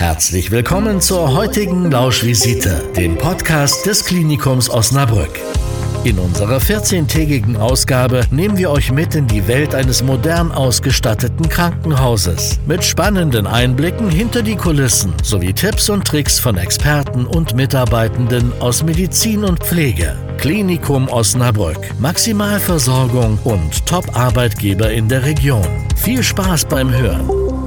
Herzlich willkommen zur heutigen Lauschvisite, dem Podcast des Klinikums Osnabrück. In unserer 14-tägigen Ausgabe nehmen wir euch mit in die Welt eines modern ausgestatteten Krankenhauses. Mit spannenden Einblicken hinter die Kulissen sowie Tipps und Tricks von Experten und Mitarbeitenden aus Medizin und Pflege. Klinikum Osnabrück. Maximalversorgung und Top-Arbeitgeber in der Region. Viel Spaß beim Hören.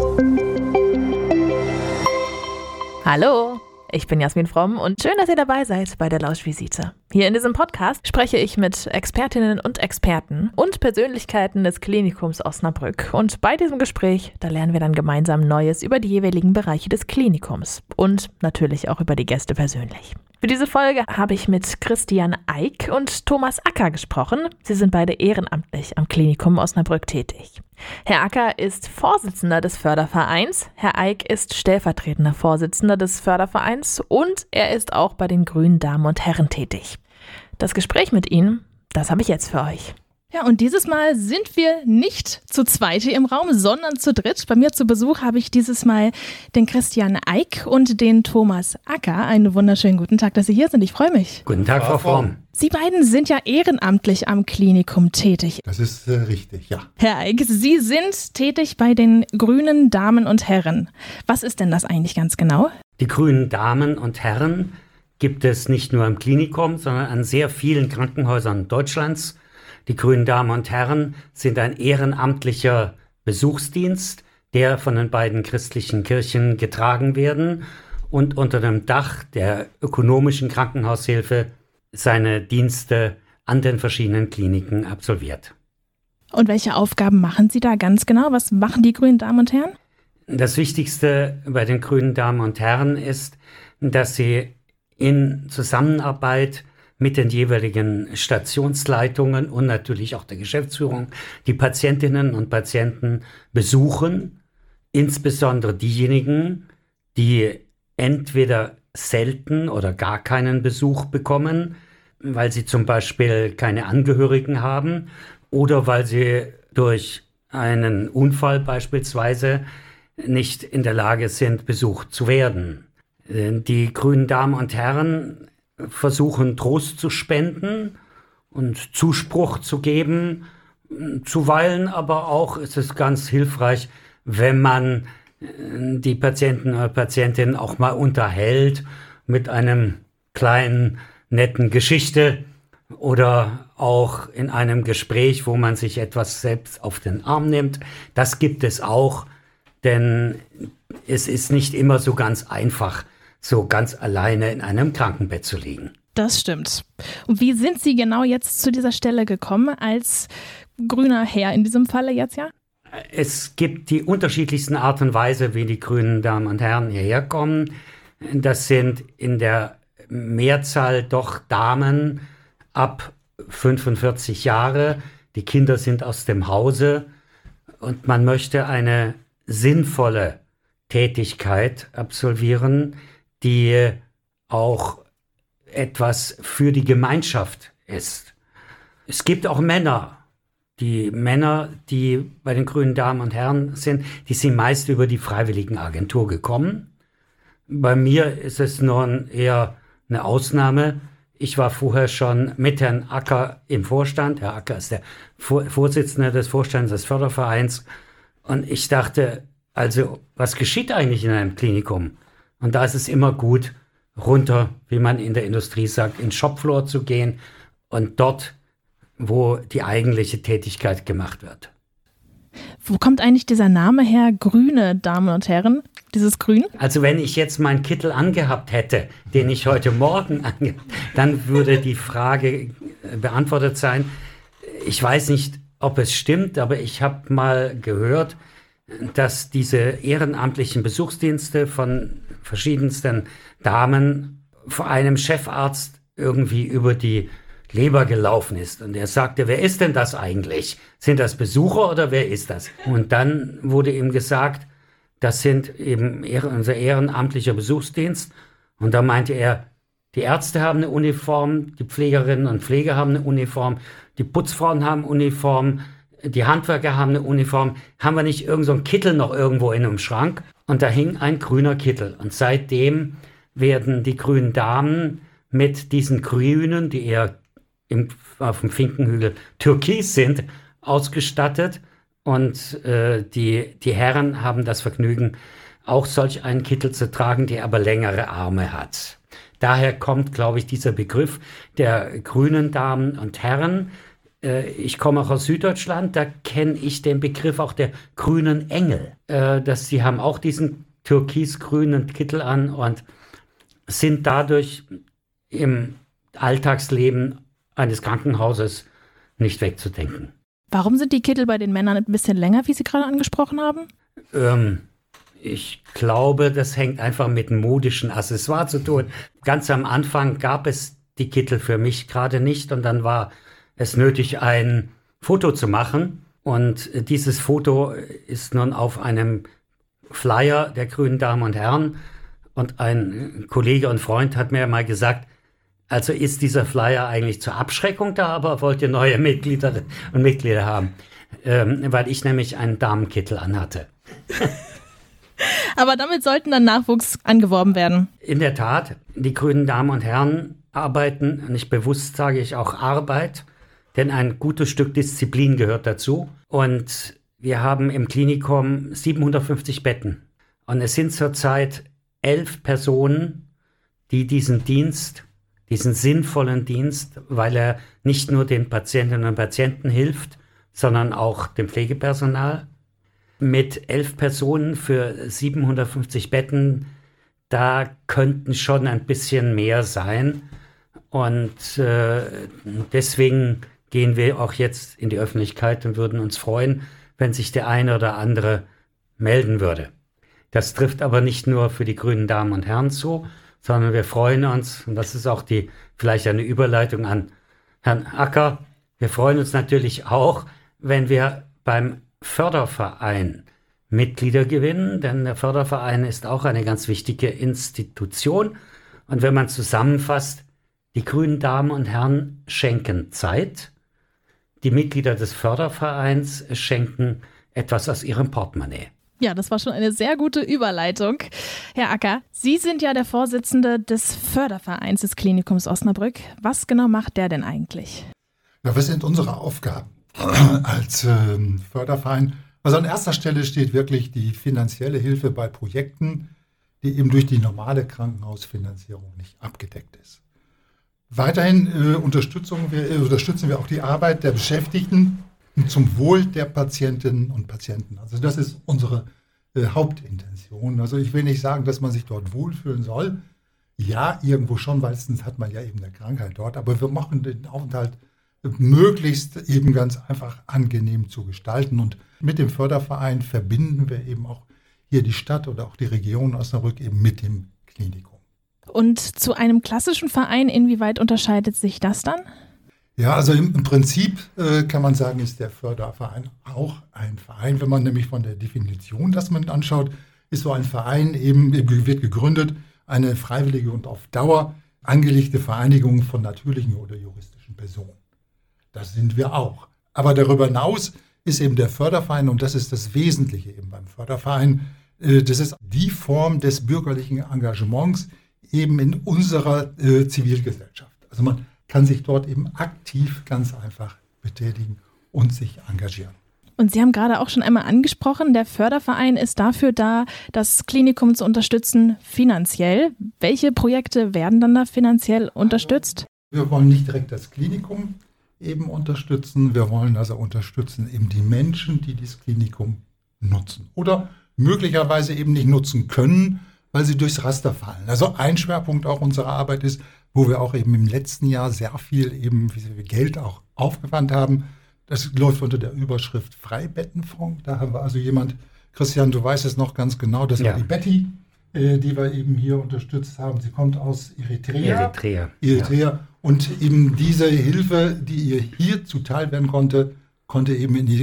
Hallo, ich bin Jasmin Fromm und schön, dass ihr dabei seid bei der Lauschvisite. Hier in diesem Podcast spreche ich mit Expertinnen und Experten und Persönlichkeiten des Klinikums Osnabrück. Und bei diesem Gespräch, da lernen wir dann gemeinsam Neues über die jeweiligen Bereiche des Klinikums und natürlich auch über die Gäste persönlich. Für diese Folge habe ich mit Christian Eick und Thomas Acker gesprochen. Sie sind beide ehrenamtlich am Klinikum Osnabrück tätig. Herr Acker ist Vorsitzender des Fördervereins, Herr Eick ist stellvertretender Vorsitzender des Fördervereins und er ist auch bei den Grünen Damen und Herren tätig. Das Gespräch mit Ihnen, das habe ich jetzt für euch. Ja, und dieses Mal sind wir nicht zu zweit hier im Raum, sondern zu dritt. Bei mir zu Besuch habe ich dieses Mal den Christian Eick und den Thomas Acker. Einen wunderschönen guten Tag, dass Sie hier sind. Ich freue mich. Guten Tag, Frau Fromm. Sie beiden sind ja ehrenamtlich am Klinikum tätig. Das ist richtig, ja. Herr Eick, Sie sind tätig bei den Grünen Damen und Herren. Was ist denn das eigentlich ganz genau? Die Grünen Damen und Herren gibt es nicht nur im Klinikum, sondern an sehr vielen Krankenhäusern Deutschlands. Die Grünen Damen und Herren sind ein ehrenamtlicher Besuchsdienst, der von den beiden christlichen Kirchen getragen werden und unter dem Dach der ökonomischen Krankenhaushilfe seine Dienste an den verschiedenen Kliniken absolviert. Und welche Aufgaben machen Sie da ganz genau? Was machen die Grünen Damen und Herren? Das Wichtigste bei den Grünen Damen und Herren ist, dass sie in Zusammenarbeit mit den jeweiligen Stationsleitungen und natürlich auch der Geschäftsführung die Patientinnen und Patienten besuchen, insbesondere diejenigen, die entweder selten oder gar keinen Besuch bekommen, weil sie zum Beispiel keine Angehörigen haben oder weil sie durch einen Unfall beispielsweise nicht in der Lage sind, besucht zu werden. Die Grünen Damen und Herren versuchen Trost zu spenden und Zuspruch zu geben. Zuweilen aber auch ist es ganz hilfreich, wenn man die Patienten oder Patientinnen auch mal unterhält mit einem kleinen, netten Geschichte oder auch in einem Gespräch, wo man sich etwas selbst auf den Arm nimmt. Das gibt es auch, denn es ist nicht immer so ganz einfach, so ganz alleine in einem Krankenbett zu liegen. Das stimmt. Und wie sind Sie genau jetzt zu dieser Stelle gekommen, als grüner Herr in diesem Falle jetzt, ja? Es gibt die unterschiedlichsten Art und Weise, wie die Grünen Damen und Herren hierher kommen. Das sind in der Mehrzahl doch Damen ab 45 Jahre. Die Kinder sind aus dem Hause und man möchte eine sinnvolle Tätigkeit absolvieren, die auch etwas für die Gemeinschaft ist. Es gibt auch Männer. Die Männer, die bei den Grünen Damen und Herren sind, die sind meist über die Freiwilligenagentur gekommen. Bei mir ist es nun eher eine Ausnahme. Ich war vorher schon mit Herrn Acker im Vorstand. Herr Acker ist der Vorsitzende des Vorstands des Fördervereins. Und ich dachte, also was geschieht eigentlich in einem Klinikum? Und da ist es immer gut, runter, wie man in der Industrie sagt, in den Shopfloor zu gehen und dort, wo die eigentliche Tätigkeit gemacht wird. Wo kommt eigentlich dieser Name her, Grüne Damen und Herren, dieses Grün? Also wenn ich jetzt meinen Kittel angehabt hätte, den ich heute Morgen angehabt, dann würde die Frage beantwortet sein. Ich weiß nicht, ob es stimmt, aber ich habe mal gehört, dass diese ehrenamtlichen Besuchsdienste von verschiedensten Damen vor einem Chefarzt irgendwie über die Leber gelaufen ist. Und er sagte, wer ist denn das eigentlich? Sind das Besucher oder wer ist das? Und dann wurde ihm gesagt, das sind eben unser ehrenamtlicher Besuchsdienst. Und da meinte er, die Ärzte haben eine Uniform, die Pflegerinnen und Pfleger haben eine Uniform, die Putzfrauen haben Uniform, die Handwerker haben eine Uniform. Haben wir nicht irgend so einen Kittel noch irgendwo in einem Schrank? und da hing ein grüner Kittel. Und seitdem werden die grünen Damen mit diesen Grünen, die eher auf dem Finkenhügel türkis sind, ausgestattet. Und die Herren haben das Vergnügen, auch solch einen Kittel zu tragen, der aber längere Arme hat. Daher kommt, glaube ich, dieser Begriff der grünen Damen und Herren. Ich komme auch aus Süddeutschland, da kenne ich den Begriff auch der grünen Engel. Sie haben auch diesen türkisgrünen Kittel an und sind dadurch im Alltagsleben eines Krankenhauses nicht wegzudenken. Warum sind die Kittel bei den Männern ein bisschen länger, wie Sie gerade angesprochen haben? Ich glaube, das hängt einfach mit dem modischen Accessoire zu tun. Ganz am Anfang gab es die Kittel für mich gerade nicht und dann war es nötig, ein Foto zu machen. Und dieses Foto ist nun auf einem Flyer der grünen Damen und Herren. Und ein Kollege und Freund hat mir mal gesagt, also ist dieser Flyer eigentlich zur Abschreckung da, aber wollt ihr neue Mitglieder und Mitglieder haben? Weil ich nämlich einen Damenkittel anhatte. Aber damit sollten dann Nachwuchs angeworben werden. In der Tat, die grünen Damen und Herren arbeiten, nicht bewusst sage ich auch Arbeit, denn ein gutes Stück Disziplin gehört dazu. Und wir haben im Klinikum 750 Betten. Und es sind zurzeit 11 Personen, die diesen sinnvollen Dienst, weil er nicht nur den Patientinnen und Patienten hilft, sondern auch dem Pflegepersonal. Mit 11 Personen für 750 Betten, da könnten schon ein bisschen mehr sein. Und deswegen gehen wir auch jetzt in die Öffentlichkeit und würden uns freuen, wenn sich der eine oder andere melden würde. Das trifft aber nicht nur für die grünen Damen und Herren zu, sondern wir freuen uns, und das ist auch vielleicht eine Überleitung an Herrn Acker, wir freuen uns natürlich auch, wenn wir beim Förderverein Mitglieder gewinnen, denn der Förderverein ist auch eine ganz wichtige Institution. Und wenn man zusammenfasst, die grünen Damen und Herren schenken Zeit, die Mitglieder des Fördervereins schenken etwas aus ihrem Portemonnaie. Ja, das war schon eine sehr gute Überleitung. Herr Acker, Sie sind ja der Vorsitzende des Fördervereins des Klinikums Osnabrück. Was genau macht der denn eigentlich? Ja, was sind unsere Aufgaben als Förderverein? Also an erster Stelle steht wirklich die finanzielle Hilfe bei Projekten, die eben durch die normale Krankenhausfinanzierung nicht abgedeckt ist. Weiterhin unterstützen wir auch die Arbeit der Beschäftigten zum Wohl der Patientinnen und Patienten. Also das ist unsere Hauptintention. Also ich will nicht sagen, dass man sich dort wohlfühlen soll. Ja, irgendwo schon, weil sonst hat man ja eben eine Krankheit dort. Aber wir machen den Aufenthalt möglichst eben ganz einfach angenehm zu gestalten. Und mit dem Förderverein verbinden wir eben auch hier die Stadt oder auch die Region Osnabrück eben mit dem Klinikum. Und zu einem klassischen Verein, inwieweit unterscheidet sich das dann? Ja, also im Prinzip kann man sagen, ist der Förderverein auch ein Verein. Wenn man nämlich von der Definition das man anschaut, ist so ein Verein wird gegründet, eine freiwillige und auf Dauer angelegte Vereinigung von natürlichen oder juristischen Personen. Das sind wir auch. Aber darüber hinaus ist eben der Förderverein, und das ist das Wesentliche eben beim Förderverein, das ist die Form des bürgerlichen Engagements eben in unserer Zivilgesellschaft. Also man kann sich dort eben aktiv ganz einfach betätigen und sich engagieren. Und Sie haben gerade auch schon einmal angesprochen, der Förderverein ist dafür da, das Klinikum zu unterstützen finanziell. Welche Projekte werden dann da finanziell unterstützt? Wir wollen nicht direkt das Klinikum eben unterstützen. Wir wollen also unterstützen eben die Menschen, die das Klinikum nutzen oder möglicherweise eben nicht nutzen können, weil sie durchs Raster fallen. Also ein Schwerpunkt auch unserer Arbeit ist, wo wir auch eben im letzten Jahr sehr viel Geld auch aufgewandt haben. Das läuft unter der Überschrift Freibettenfonds. Da haben wir also Christian, du weißt es noch ganz genau, das war die Betty, die wir eben hier unterstützt haben. Sie kommt aus Eritrea. Ja. Und eben diese Hilfe, die ihr hier zuteil werden konnte eben in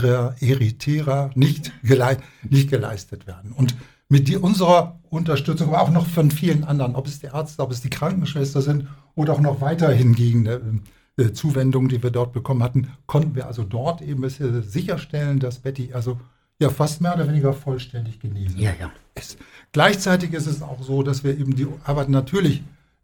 Eritrea nicht geleistet werden. Und mit unserer Unterstützung, aber auch noch von vielen anderen, ob es die Ärzte, ob es die Krankenschwester sind oder auch noch weiterhin hingehende Zuwendungen, die wir dort bekommen hatten, konnten wir also dort eben sicherstellen, dass Betty also ja fast mehr oder weniger vollständig genesen ist. Gleichzeitig ist es auch so, dass wir eben die Arbeit natürlich,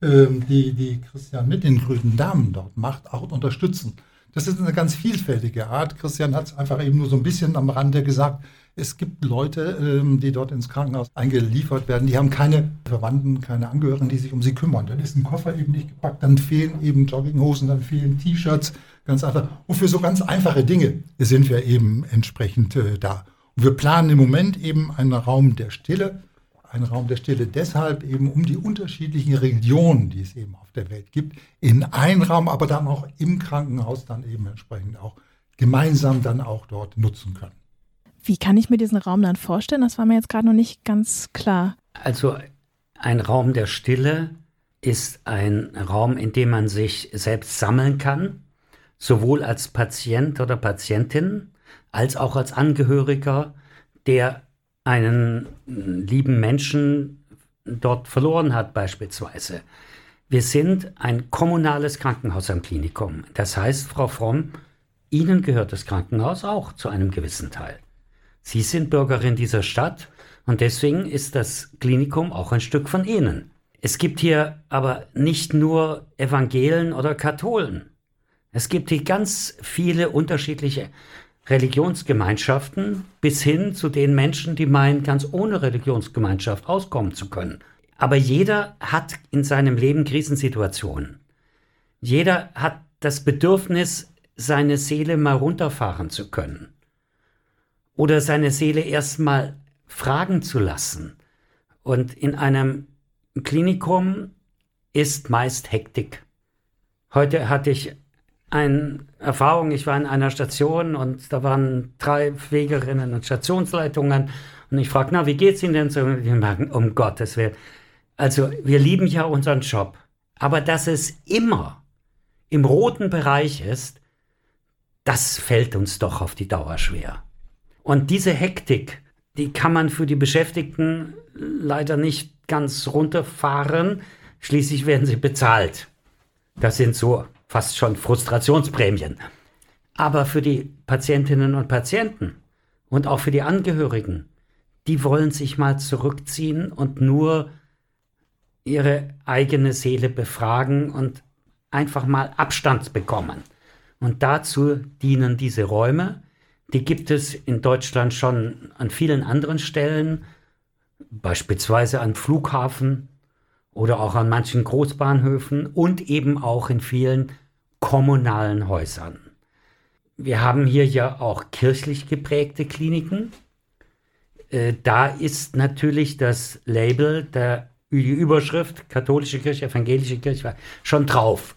die Christian mit den grünen Damen dort macht, auch unterstützen. Das ist eine ganz vielfältige Art. Christian hat es einfach eben nur so ein bisschen am Rande gesagt. Es gibt Leute, die dort ins Krankenhaus eingeliefert werden, die haben keine Verwandten, keine Angehörigen, die sich um sie kümmern. Dann ist ein Koffer eben nicht gepackt, dann fehlen eben Jogginghosen, dann fehlen T-Shirts, ganz einfach. Und für so ganz einfache Dinge sind wir eben entsprechend da. Und wir planen im Moment eben einen Raum der Stille. Ein Raum der Stille deshalb eben, um die unterschiedlichen Religionen, die es eben auf der Welt gibt, in einen Raum, aber dann auch im Krankenhaus dann eben entsprechend auch gemeinsam dann auch dort nutzen können. Wie kann ich mir diesen Raum dann vorstellen? Das war mir jetzt gerade noch nicht ganz klar. Also ein Raum der Stille ist ein Raum, in dem man sich selbst sammeln kann, sowohl als Patient oder Patientin, als auch als Angehöriger, der einen lieben Menschen dort verloren hat beispielsweise. Wir sind ein kommunales Krankenhaus am Klinikum. Das heißt, Frau Fromm, Ihnen gehört das Krankenhaus auch zu einem gewissen Teil. Sie sind Bürgerin dieser Stadt und deswegen ist das Klinikum auch ein Stück von Ihnen. Es gibt hier aber nicht nur Evangelen oder Katholen. Es gibt hier ganz viele unterschiedliche Religionsgemeinschaften bis hin zu den Menschen, die meinen, ganz ohne Religionsgemeinschaft auskommen zu können. Aber jeder hat in seinem Leben Krisensituationen. Jeder hat das Bedürfnis, seine Seele mal runterfahren zu können. Oder seine Seele erstmal fragen zu lassen. Und in einem Klinikum ist meist Hektik. Heute hatte ich eine Erfahrung, ich war in einer Station und da waren 3 Pflegerinnen und Stationsleitungen und ich fragte, wie geht's Ihnen denn so? Und die merken, um Gottes Willen. Also wir lieben ja unseren Job, aber dass es immer im roten Bereich ist, das fällt uns doch auf die Dauer schwer. Und diese Hektik, die kann man für die Beschäftigten leider nicht ganz runterfahren. Schließlich werden sie bezahlt. Das sind so fast schon Frustrationsprämien. Aber für die Patientinnen und Patienten und auch für die Angehörigen, die wollen sich mal zurückziehen und nur ihre eigene Seele befragen und einfach mal Abstand bekommen. Und dazu dienen diese Räume. Die gibt es in Deutschland schon an vielen anderen Stellen, beispielsweise am Flughafen oder auch an manchen Großbahnhöfen und eben auch in vielen kommunalen Häusern. Wir haben hier ja auch kirchlich geprägte Kliniken. Da ist natürlich das Label, die Überschrift katholische Kirche, evangelische Kirche schon drauf.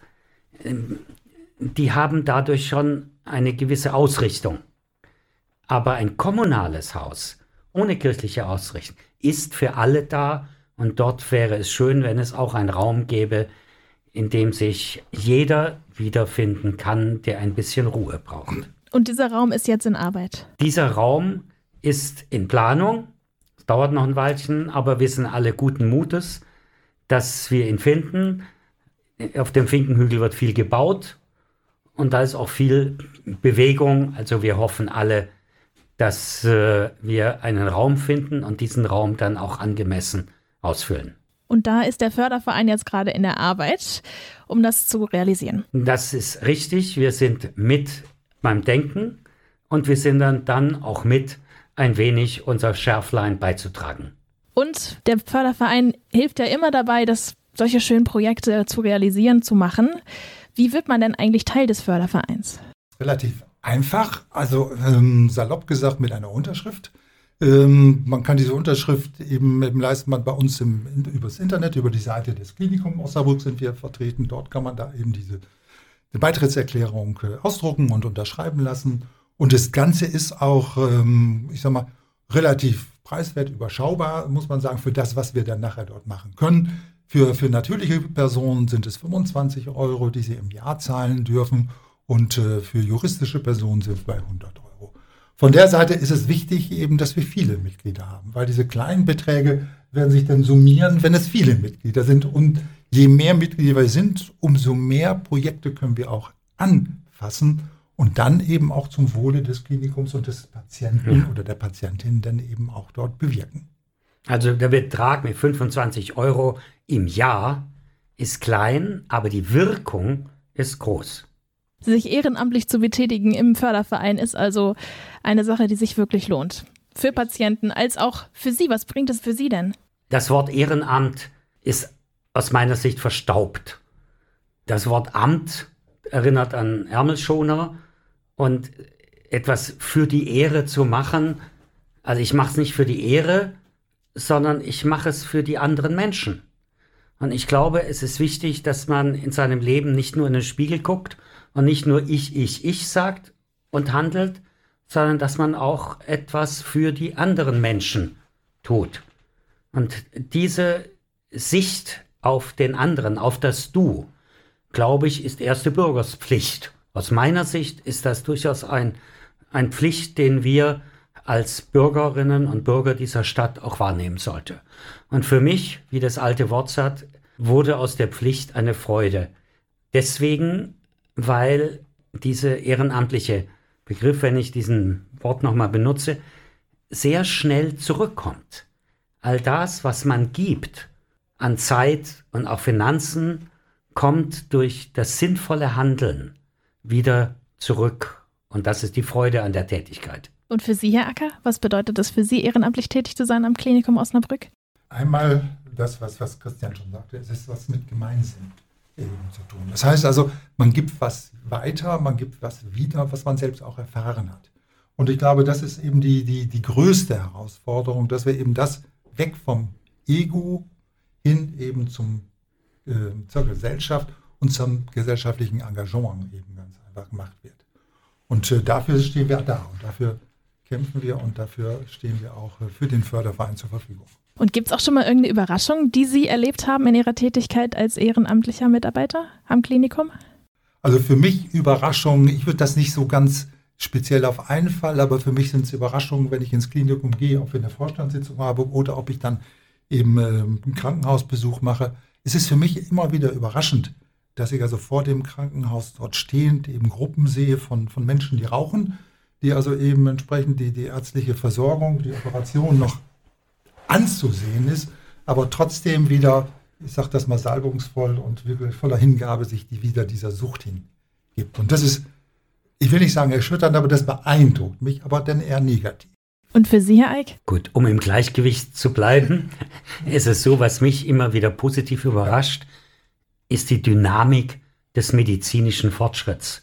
Die haben dadurch schon eine gewisse Ausrichtung. Aber ein kommunales Haus ohne kirchliche Ausrichtung ist für alle da und dort wäre es schön, wenn es auch einen Raum gäbe, in dem sich jeder wiederfinden kann, der ein bisschen Ruhe braucht. Und dieser Raum ist jetzt in Arbeit? Dieser Raum ist in Planung. Es dauert noch ein Weilchen, aber wir sind alle guten Mutes, dass wir ihn finden. Auf dem Finkenhügel wird viel gebaut und da ist auch viel Bewegung. Also wir hoffen alle, dass wir einen Raum finden und diesen Raum dann auch angemessen ausfüllen. Und da ist der Förderverein jetzt gerade in der Arbeit, um das zu realisieren. Das ist richtig. Wir sind mit beim Denken und wir sind dann auch mit, ein wenig unser Schärflein beizutragen. Und der Förderverein hilft ja immer dabei, solche schönen Projekte zu realisieren, zu machen. Wie wird man denn eigentlich Teil des Fördervereins? Relativ einfach, also salopp gesagt mit einer Unterschrift. Man kann diese Unterschrift eben leisten, bei uns übers Internet, über die Seite des Klinikums Osnabrück sind wir vertreten. Dort kann man da eben diese Beitrittserklärung ausdrucken und unterschreiben lassen. Und das Ganze ist auch, relativ preiswert, überschaubar, muss man sagen, für das, was wir dann nachher dort machen können. Für natürliche Personen sind es 25 €, die sie im Jahr zahlen dürfen. Und für juristische Personen sind es bei 100 €. Von der Seite ist es wichtig eben, dass wir viele Mitglieder haben, weil diese kleinen Beträge werden sich dann summieren, wenn es viele Mitglieder sind. Und je mehr Mitglieder wir sind, umso mehr Projekte können wir auch anfassen und dann eben auch zum Wohle des Klinikums und des Patienten oder der Patientin dann eben auch dort bewirken. Also der Betrag mit 25 € im Jahr ist klein, aber die Wirkung ist groß. Sich ehrenamtlich zu betätigen im Förderverein ist also eine Sache, die sich wirklich lohnt. Für Patienten als auch für Sie. Was bringt es für Sie denn? Das Wort Ehrenamt ist aus meiner Sicht verstaubt. Das Wort Amt erinnert an Ärmelschoner und etwas für die Ehre zu machen. Also ich mache es nicht für die Ehre, sondern ich mache es für die anderen Menschen. Und ich glaube, es ist wichtig, dass man in seinem Leben nicht nur in den Spiegel guckt und nicht nur ich sagt und handelt, sondern dass man auch etwas für die anderen Menschen tut. Und diese Sicht auf den anderen, auf das Du, glaube ich, ist erste Bürgerspflicht. Aus meiner Sicht ist das durchaus ein Pflicht, den wir als Bürgerinnen und Bürger dieser Stadt auch wahrnehmen sollten. Und für mich, wie das alte Wort sagt, wurde aus der Pflicht eine Freude. Deswegen, weil dieser ehrenamtliche Begriff, wenn ich diesen Wort nochmal benutze, sehr schnell zurückkommt. All das, was man gibt an Zeit und auch Finanzen, kommt durch das sinnvolle Handeln wieder zurück. Und das ist die Freude an der Tätigkeit. Und für Sie, Herr Acker, was bedeutet es für Sie, ehrenamtlich tätig zu sein am Klinikum Osnabrück? Einmal das, was Christian schon sagte, es ist was mit Gemeinsinn eben zu tun. Das heißt also, man gibt was weiter, man gibt was wieder, was man selbst auch erfahren hat. Und ich glaube, das ist eben die größte Herausforderung, dass wir eben das weg vom Ego hin eben zur Gesellschaft und zum gesellschaftlichen Engagement eben ganz einfach gemacht wird. Und dafür stehen wir da und dafür kämpfen wir und dafür stehen wir auch für den Förderverein zur Verfügung. Und gibt es auch schon mal irgendeine Überraschung, die Sie erlebt haben in Ihrer Tätigkeit als ehrenamtlicher Mitarbeiter am Klinikum? Also für mich Überraschungen, ich würde das nicht so ganz speziell auf einen Fall, aber für mich sind es Überraschungen, wenn ich ins Klinikum gehe, ob wir eine Vorstandssitzung habe oder ob ich dann eben einen Krankenhausbesuch mache. Es ist für mich immer wieder überraschend, dass ich also vor dem Krankenhaus dort stehend eben Gruppen sehe von Menschen, die rauchen, die also eben entsprechend die ärztliche Versorgung, die Operation noch anzusehen ist, aber trotzdem wieder, ich sage das mal salbungsvoll und wirklich voller Hingabe sich wieder dieser Sucht hingibt. Und das ist, ich will nicht sagen erschütternd, aber das beeindruckt mich, aber dann eher negativ. Und für Sie, Herr Eick? Gut, um im Gleichgewicht zu bleiben, ist es so, was mich immer wieder positiv überrascht, ist die Dynamik des medizinischen Fortschritts.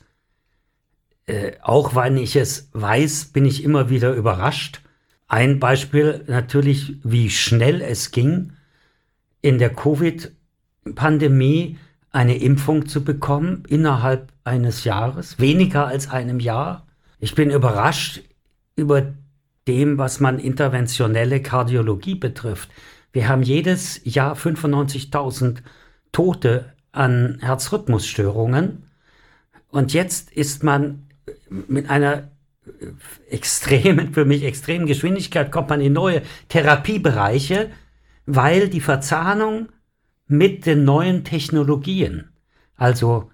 Auch wenn ich es weiß, bin ich immer wieder überrascht. Ein Beispiel natürlich, wie schnell es ging, in der Covid-Pandemie eine Impfung zu bekommen innerhalb eines Jahres, weniger als einem Jahr. Ich bin überrascht über dem, was man interventionelle Kardiologie betrifft. Wir haben jedes Jahr 95.000 Tote an Herzrhythmusstörungen. Und jetzt ist man mit einer für mich extremen Geschwindigkeit, kommt man in neue Therapiebereiche, weil die Verzahnung mit den neuen Technologien, also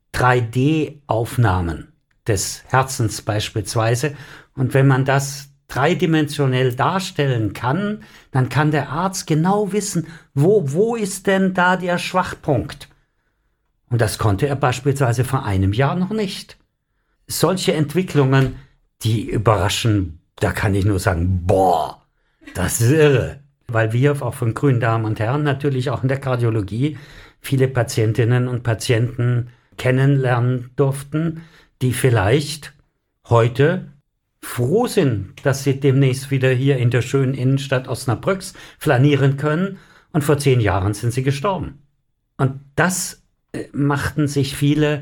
3D-Aufnahmen des Herzens beispielsweise, und wenn man das dreidimensionell darstellen kann, dann kann der Arzt genau wissen, wo ist denn da der Schwachpunkt? Und das konnte er beispielsweise vor einem Jahr noch nicht. Solche Entwicklungen, die überraschen, da kann ich nur sagen, boah, das ist irre. Weil wir auch von grünen Damen und Herren natürlich auch in der Kardiologie viele Patientinnen und Patienten kennenlernen durften, die vielleicht heute froh sind, dass sie demnächst wieder hier in der schönen Innenstadt Osnabrücks flanieren können, und vor 10 Jahren sind sie gestorben. Und das machten sich viele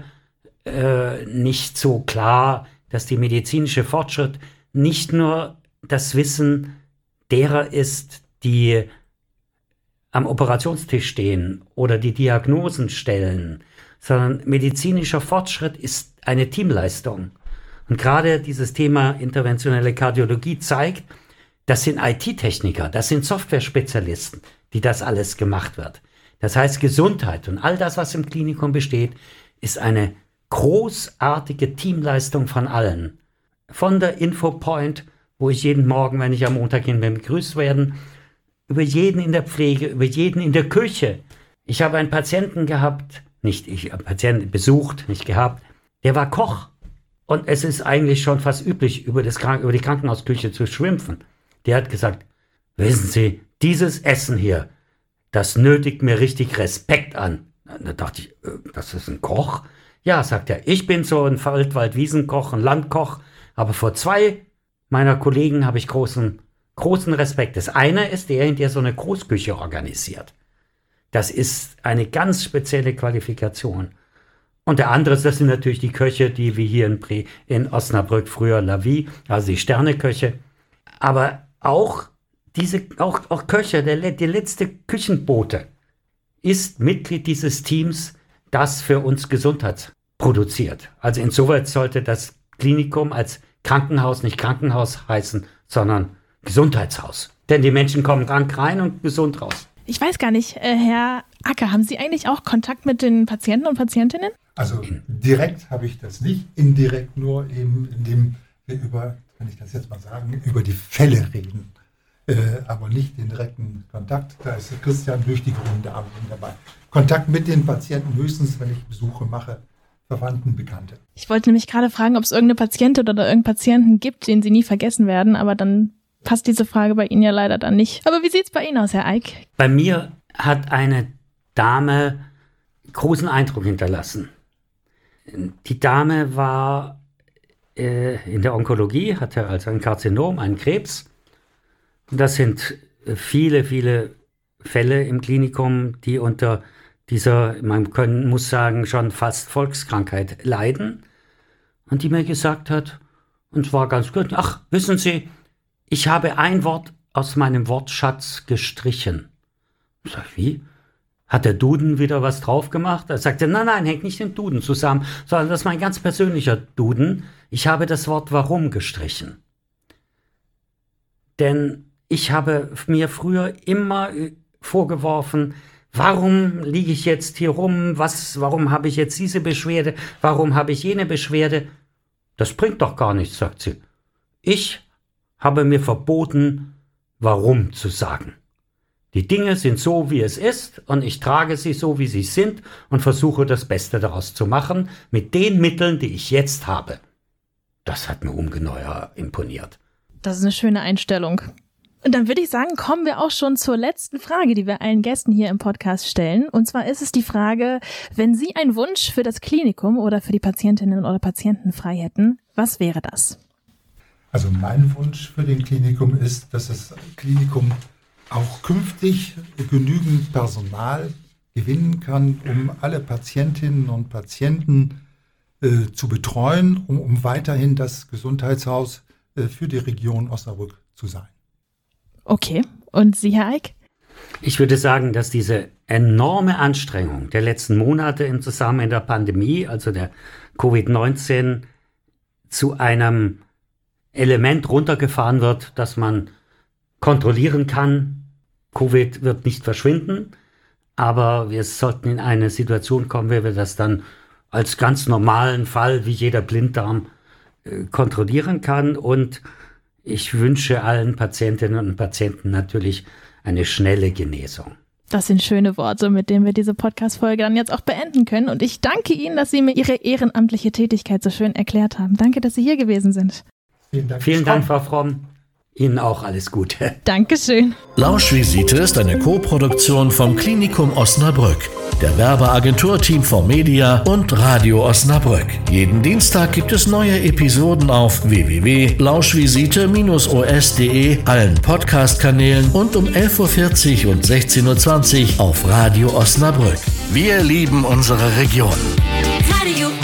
nicht so klar, dass der medizinische Fortschritt nicht nur das Wissen derer ist, die am Operationstisch stehen oder die Diagnosen stellen, sondern medizinischer Fortschritt ist eine Teamleistung. Und gerade dieses Thema interventionelle Kardiologie zeigt, das sind IT-Techniker, das sind Software-Spezialisten, die das alles gemacht wird. Das heißt, Gesundheit und all das, was im Klinikum besteht, ist eine großartige Teamleistung von allen. Von der Infopoint, wo ich jeden Morgen, wenn ich am Montag hin bin, begrüßt werden, über jeden in der Pflege, über jeden in der Küche. Ich habe einen Patienten gehabt, Patienten besucht, nicht gehabt, der war Koch. Und es ist eigentlich schon fast üblich, über die Krankenhausküche zu schimpfen. Der hat gesagt, wissen Sie, dieses Essen hier, das nötigt mir richtig Respekt an. Da dachte ich, das ist ein Koch? Ja, sagt er, ich bin so ein Waldwiesenkoch, ein Landkoch, aber vor 2 meiner Kollegen habe ich großen Respekt. Das eine ist der so eine Großküche organisiert. Das ist eine ganz spezielle Qualifikation. Und der andere, das sind natürlich die Köche, die wie hier in Osnabrück früher La Vie, also die Sterneköche. Aber auch Köche, der letzte Küchenbote ist Mitglied dieses Teams, das für uns Gesundheit produziert. Also insoweit sollte das Klinikum als Krankenhaus nicht Krankenhaus heißen, sondern Gesundheitshaus. Denn die Menschen kommen krank rein und gesund raus. Ich weiß gar nicht, Herr Acker, haben Sie eigentlich auch Kontakt mit den Patienten und Patientinnen? Also direkt habe ich das nicht, indirekt nur eben, indem wir über die Fälle reden. Aber nicht den direkten Kontakt. Da ist der Christian durch die grünen Damen dabei. Kontakt mit den Patienten höchstens, wenn ich Besuche mache, Verwandten, Bekannte. Ich wollte nämlich gerade fragen, ob es irgendeine Patientin oder irgendeinen Patienten gibt, den Sie nie vergessen werden, aber dann passt diese Frage bei Ihnen ja leider dann nicht. Aber wie sieht es bei Ihnen aus, Herr Eick? Bei mir hat eine Dame großen Eindruck hinterlassen. Die Dame war in der Onkologie, hatte also ein Karzinom, einen Krebs. Und das sind viele, viele Fälle im Klinikum, die unter dieser, muss sagen, schon fast Volkskrankheit leiden. Und die mir gesagt hat, und es war ganz gut, ach, wissen Sie, ich habe ein Wort aus meinem Wortschatz gestrichen. Ich sag, wie? Hat der Duden wieder was drauf gemacht? Er sagte, nein, hängt nicht den Duden zusammen, sondern das ist mein ganz persönlicher Duden. Ich habe das Wort warum gestrichen. Denn ich habe mir früher immer vorgeworfen, warum liege ich jetzt hier rum? Warum habe ich jetzt diese Beschwerde? Warum habe ich jene Beschwerde? Das bringt doch gar nichts, sagt sie. Ich habe mir verboten, warum zu sagen. Die Dinge sind so, wie es ist, und ich trage sie so, wie sie sind und versuche das Beste daraus zu machen mit den Mitteln, die ich jetzt habe. Das hat mir ungeheuer imponiert. Das ist eine schöne Einstellung. Und dann würde ich sagen, kommen wir auch schon zur letzten Frage, die wir allen Gästen hier im Podcast stellen. Und zwar ist es die Frage, wenn Sie einen Wunsch für das Klinikum oder für die Patientinnen oder Patienten frei hätten, was wäre das? Also mein Wunsch für den Klinikum ist, dass das Klinikum auch künftig genügend Personal gewinnen kann, um alle Patientinnen und Patienten zu betreuen, um weiterhin das Gesundheitshaus für die Region Osnabrück zu sein. Okay, und Sie, Herr Eick? Ich würde sagen, dass diese enorme Anstrengung der letzten Monate im Zusammenhang mit der Pandemie, also der Covid-19, zu einem Element runtergefahren wird, das man kontrollieren kann. Covid wird nicht verschwinden, aber wir sollten in eine Situation kommen, wo wir das dann als ganz normalen Fall wie jeder Blinddarm kontrollieren kann. Und ich wünsche allen Patientinnen und Patienten natürlich eine schnelle Genesung. Das sind schöne Worte, mit denen wir diese Podcast-Folge dann jetzt auch beenden können. Und ich danke Ihnen, dass Sie mir Ihre ehrenamtliche Tätigkeit so schön erklärt haben. Danke, dass Sie hier gewesen sind. Vielen Dank, Frau Fromm. Ihnen auch alles Gute. Dankeschön. Lauschvisite ist eine Co-Produktion vom Klinikum Osnabrück, der Werbeagentur Team 4 Media und Radio Osnabrück. Jeden Dienstag gibt es neue Episoden auf www.lauschvisite-os.de, allen Podcast-Kanälen und um 11.40 Uhr und 16.20 Uhr auf Radio Osnabrück. Wir lieben unsere Region. Radio